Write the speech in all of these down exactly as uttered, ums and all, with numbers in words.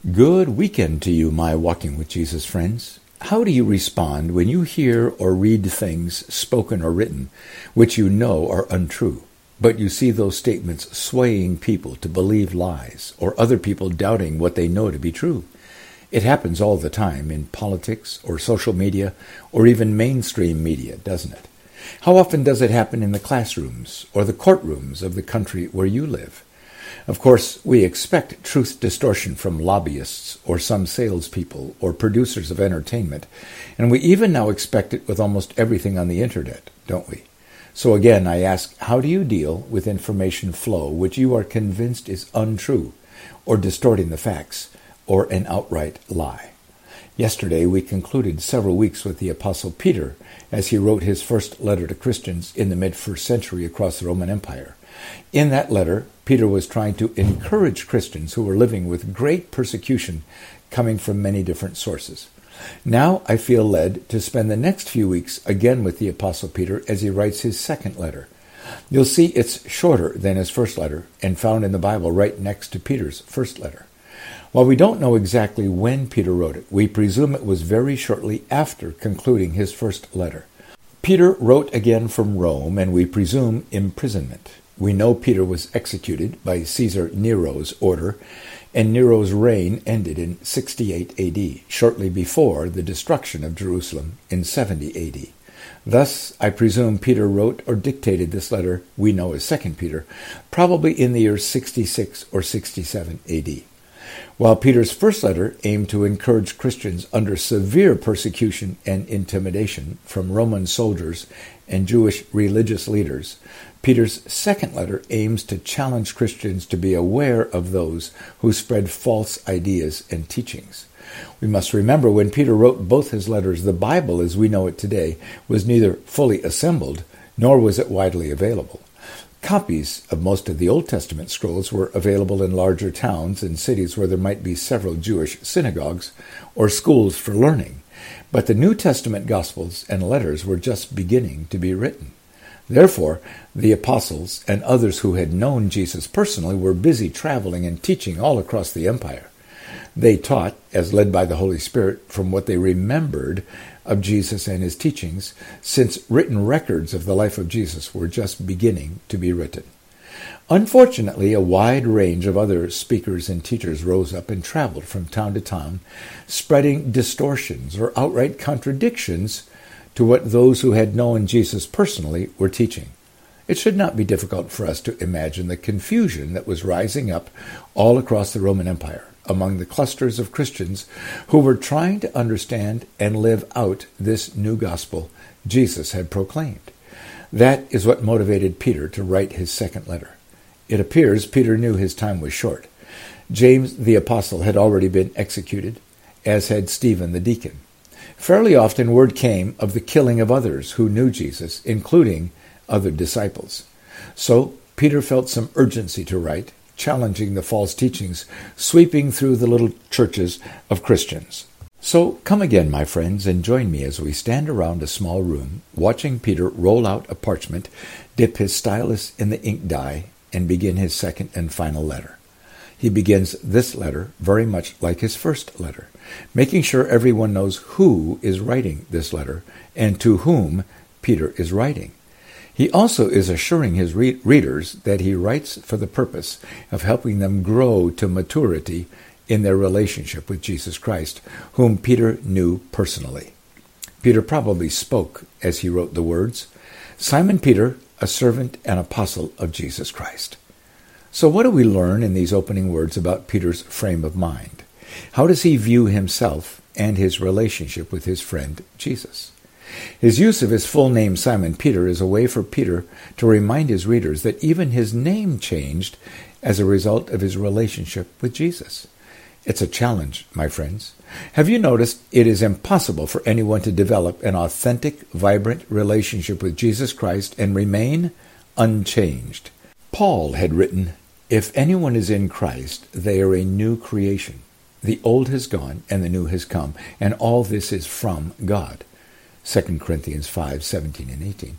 Good weekend to you, my Walking with Jesus friends. How do you respond when you hear or read things spoken or written which you know are untrue, but you see those statements swaying people to believe lies or other people doubting what they know to be true? It happens all the time in politics or social media or even mainstream media, doesn't it? How often does it happen in the classrooms or the courtrooms of the country where you live? Of course, we expect truth distortion from lobbyists or some salespeople or producers of entertainment, and we even now expect it with almost everything on the internet, don't we? So again, I ask, how do you deal with information flow which you are convinced is untrue, or distorting the facts, or an outright lie? Yesterday, we concluded several weeks with the Apostle Peter as he wrote his first letter to Christians in the mid-first century across the Roman Empire. In that letter, Peter was trying to encourage Christians who were living with great persecution coming from many different sources. Now I feel led to spend the next few weeks again with the Apostle Peter as he writes his second letter. You'll see it's shorter than his first letter and found in the Bible right next to Peter's first letter. While we don't know exactly when Peter wrote it, we presume it was very shortly after concluding his first letter. Peter wrote again from Rome, and we presume imprisonment. We know Peter was executed by Caesar Nero's order, and Nero's reign ended in sixty-eight A D, shortly before the destruction of Jerusalem in seventy A D. Thus, I presume Peter wrote or dictated this letter we know as Second Peter, probably in the year sixty-six or sixty-seven A D. While Peter's first letter aimed to encourage Christians under severe persecution and intimidation from Roman soldiers and Jewish religious leaders, Peter's second letter aims to challenge Christians to be aware of those who spread false ideas and teachings. We must remember when Peter wrote both his letters, the Bible as we know it today was neither fully assembled nor was it widely available. Copies of most of the Old Testament scrolls were available in larger towns and cities where there might be several Jewish synagogues or schools for learning, but the New Testament Gospels and letters were just beginning to be written. Therefore, the apostles and others who had known Jesus personally were busy traveling and teaching all across the empire. They taught, as led by the Holy Spirit, from what they remembered of Jesus and his teachings, since written records of the life of Jesus were just beginning to be written. Unfortunately, a wide range of other speakers and teachers rose up and traveled from town to town, spreading distortions or outright contradictions to what those who had known Jesus personally were teaching. It should not be difficult for us to imagine the confusion that was rising up all across the Roman Empire among the clusters of Christians who were trying to understand and live out this new gospel Jesus had proclaimed. That is what motivated Peter to write his second letter. It appears Peter knew his time was short. James the apostle had already been executed, as had Stephen the deacon. Fairly often word came of the killing of others who knew Jesus, including other disciples. So Peter felt some urgency to write, challenging the false teachings sweeping through the little churches of Christians. So come again, my friends, and join me as we stand around a small room, watching Peter roll out a parchment, dip his stylus in the ink dye, and begin his second and final letter. He begins this letter very much like his first letter, making sure everyone knows who is writing this letter and to whom Peter is writing. He also is assuring his re- readers that he writes for the purpose of helping them grow to maturity in their relationship with Jesus Christ, whom Peter knew personally. Peter probably spoke as he wrote the words, "Simon Peter, a servant and apostle of Jesus Christ." So what do we learn in these opening words about Peter's frame of mind? How does he view himself and his relationship with his friend Jesus? His use of his full name, Simon Peter, is a way for Peter to remind his readers that even his name changed as a result of his relationship with Jesus. It's a challenge, my friends. Have you noticed it is impossible for anyone to develop an authentic, vibrant relationship with Jesus Christ and remain unchanged? Paul had written, "If anyone is in Christ, they are a new creation. The old has gone and the new has come, and all this is from God." Second Corinthians five, seventeen and eighteen.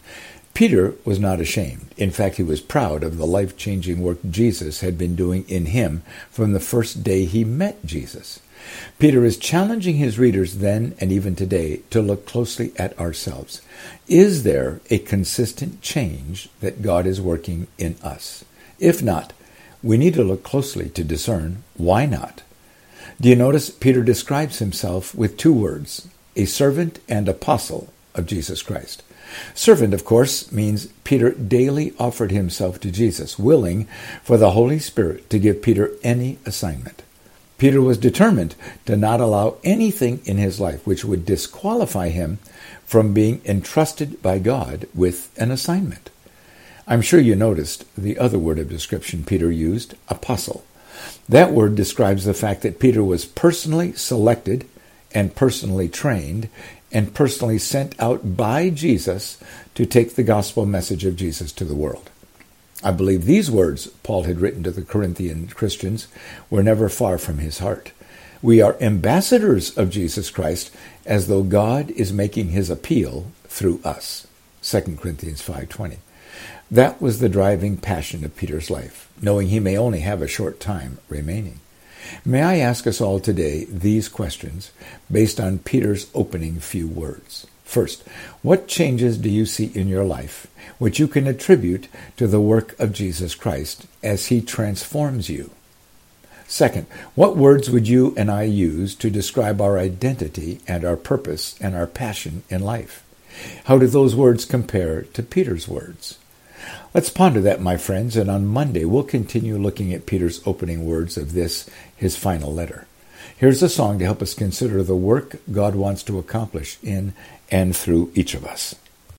Peter was not ashamed. In fact, he was proud of the life-changing work Jesus had been doing in him from the first day he met Jesus. Peter is challenging his readers then and even today to look closely at ourselves. Is there a consistent change that God is working in us? If not, we need to look closely to discern why not. Do you notice Peter describes himself with two words, a servant and apostle of Jesus Christ? Servant, of course, means Peter daily offered himself to Jesus, willing for the Holy Spirit to give Peter any assignment. Peter was determined to not allow anything in his life which would disqualify him from being entrusted by God with an assignment. I'm sure you noticed the other word of description Peter used, apostle. That word describes the fact that Peter was personally selected and personally trained and personally sent out by Jesus to take the gospel message of Jesus to the world. I believe these words Paul had written to the Corinthian Christians were never far from his heart. We are ambassadors of Jesus Christ as though God is making his appeal through us. Second Corinthians five twenty. That was the driving passion of Peter's life, knowing he may only have a short time remaining. May I ask us all today these questions based on Peter's opening few words. First, what changes do you see in your life which you can attribute to the work of Jesus Christ as he transforms you? Second, what words would you and I use to describe our identity and our purpose and our passion in life? How do those words compare to Peter's words? Let's ponder that, my friends, and on Monday we'll continue looking at Peter's opening words of this, his final letter. Here's a song to help us consider the work God wants to accomplish in and through each of us.